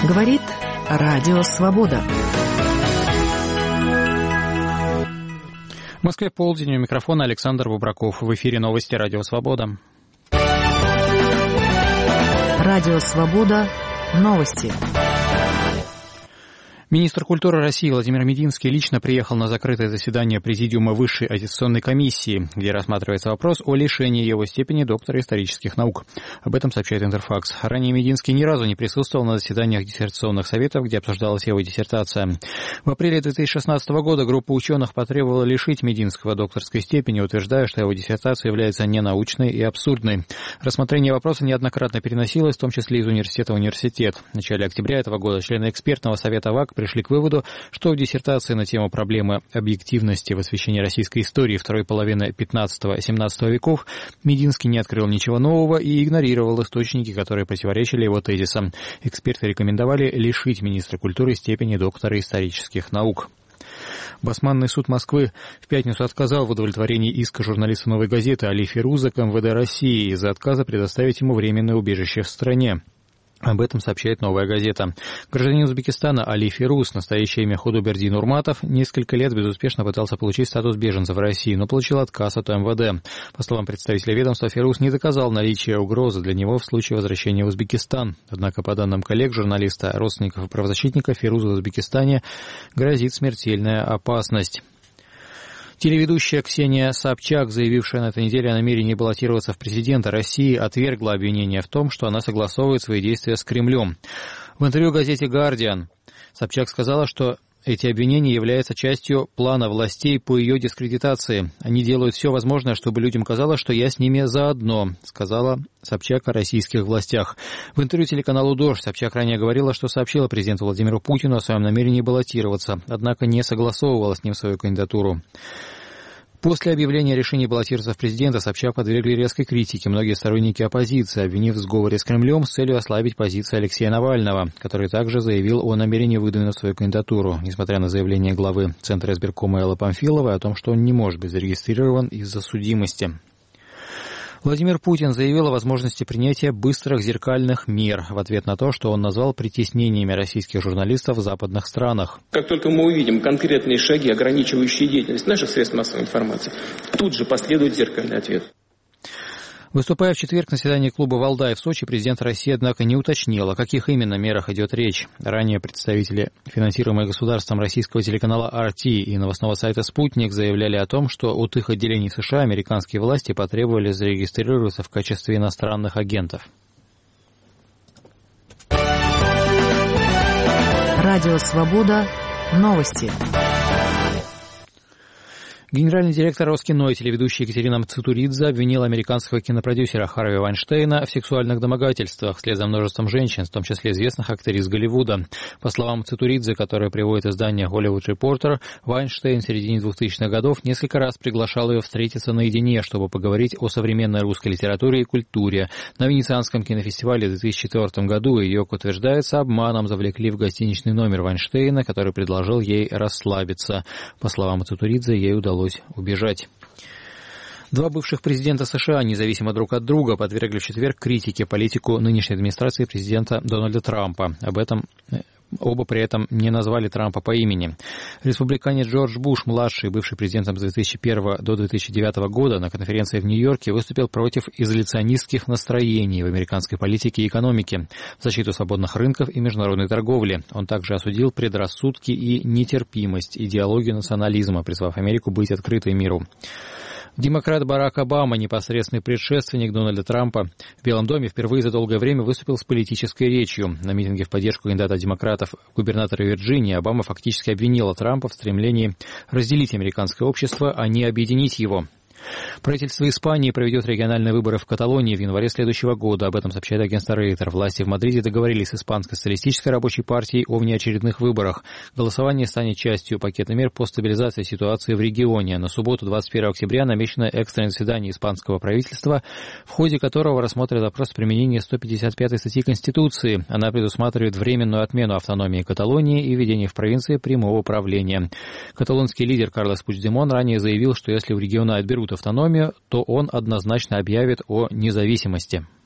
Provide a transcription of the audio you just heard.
Говорит Радио Свобода. В Москве полдень, у микрофона Александр Бубраков. В эфире новости Радио Свобода. Радио Свобода. Новости. Министр культуры России Владимир Мединский лично приехал на закрытое заседание Президиума Высшей аттестационной комиссии, где рассматривается вопрос о лишении его степени доктора исторических наук. Об этом сообщает Интерфакс. Ранее Мединский ни разу не присутствовал на заседаниях диссертационных советов, где обсуждалась его диссертация. В апреле 2016 года группа ученых потребовала лишить Мединского докторской степени, утверждая, что его диссертация является ненаучной и абсурдной. Рассмотрение вопроса неоднократно переносилось, в том числе из университета в университет. В начале октября этого года члены экспертного совета ВАК пришли к выводу, что в диссертации на тему проблемы объективности в освещении российской истории второй половины 15-17 веков Мединский не открыл ничего нового и игнорировал источники, которые противоречили его тезисам. Эксперты рекомендовали лишить министра культуры степени доктора исторических наук. Басманный суд Москвы в пятницу отказал в удовлетворении иска журналиста «Новой газеты» Али Фируза к МВД России из-за отказа предоставить ему временное убежище в стране. Об этом сообщает «Новая газета». Гражданин Узбекистана Али Фируз, настоящее имя Худубердин Урматов, несколько лет безуспешно пытался получить статус беженца в России, но получил отказ от МВД. По словам представителя ведомства, Фируз не доказал наличие угрозы для него в случае возвращения в Узбекистан. Однако, по данным коллег журналиста, родственников и правозащитника, Фирузу в Узбекистане грозит смертельная опасность. Телеведущая Ксения Собчак, заявившая на этой неделе о намерении баллотироваться в президенты России, отвергла обвинение в том, что она согласовывает свои действия с Кремлем. В интервью газете «Гардиан» Собчак сказала, что эти обвинения являются частью плана властей по ее дискредитации. Они делают все возможное, чтобы людям казалось, что я с ними заодно, сказала Собчак о российских властях. В интервью телеканалу «Дождь» Собчак ранее говорила, что сообщила президенту Владимиру Путину о своем намерении баллотироваться, однако не согласовывала с ним свою кандидатуру. После объявления решения баллотироваться в президента Собчак подвергли резкой критике многие сторонники оппозиции, обвинив в сговоре с Кремлем с целью ослабить позиции Алексея Навального, который также заявил о намерении выдвинуть свою кандидатуру, несмотря на заявление главы Центра избиркома Эллы Памфиловой о том, что он не может быть зарегистрирован из-за судимости. Владимир Путин заявил о возможности принятия быстрых зеркальных мер в ответ на то, что он назвал притеснениями российских журналистов в западных странах. Как только мы увидим конкретные шаги, ограничивающие деятельность наших средств массовой информации, тут же последует зеркальный ответ. Выступая в четверг на заседании клуба «Валдай» в Сочи, президент России, однако, не уточнил, о каких именно мерах идет речь. Ранее представители финансируемого государством российского телеканала RT и новостного сайта «Спутник» заявляли о том, что от их отделений США американские власти потребовали зарегистрироваться в качестве иностранных агентов. Радио «Свобода». Новости. Генеральный директор Роскино и телеведущая Екатерина Мцитуридзе обвинила американского кинопродюсера Харви Вайнштейна в сексуальных домогательствах вслед за множеством женщин, в том числе известных актрис Голливуда. По словам Мцитуридзе, которое приводит издание Hollywood Reporter, Вайнштейн в середине 2000-х годов несколько раз приглашал ее встретиться наедине, чтобы поговорить о современной русской литературе и культуре. На Венецианском кинофестивале в 2004 году ее, как утверждается, обманом завлекли в гостиничный номер Вайнштейна, который предложил ей расслабиться. По словам Мцитуридзе, ей удалось убежать. Два бывших президента США, независимо друг от друга, подвергли в четверг критике политику нынешней администрации президента Дональда Трампа. Оба при этом не назвали Трампа по имени. Республиканец Джордж Буш-младший, бывший президентом с 2001 до 2009 года, на конференции в Нью-Йорке выступил против изоляционистских настроений в американской политике и экономике, в защиту свободных рынков и международной торговли. Он также осудил предрассудки и нетерпимость, идеологию национализма, призвав Америку быть открытой миру. Демократ Барак Обама, непосредственный предшественник Дональда Трампа, в Белом доме впервые за долгое время выступил с политической речью. На митинге в поддержку кандидата демократов губернатора Вирджинии Обама фактически обвинила Трампа в стремлении разделить американское общество, а не объединить его. Правительство Испании проведет региональные выборы в Каталонии в январе следующего года. Об этом сообщает агентство Рейтер. Власти в Мадриде договорились с Испанской социалистической рабочей партией о внеочередных выборах. Голосование станет частью пакета мер по стабилизации ситуации в регионе. На субботу, 21 октября, намечено экстренное заседание испанского правительства, в ходе которого рассмотрят вопрос применения 155-й статьи Конституции. Она предусматривает временную отмену автономии Каталонии и введение в провинции прямого правления. Каталонский лидер Карлес Пучдемон ранее заявил, что если у региона отберут автономию, то он однозначно объявит о независимости.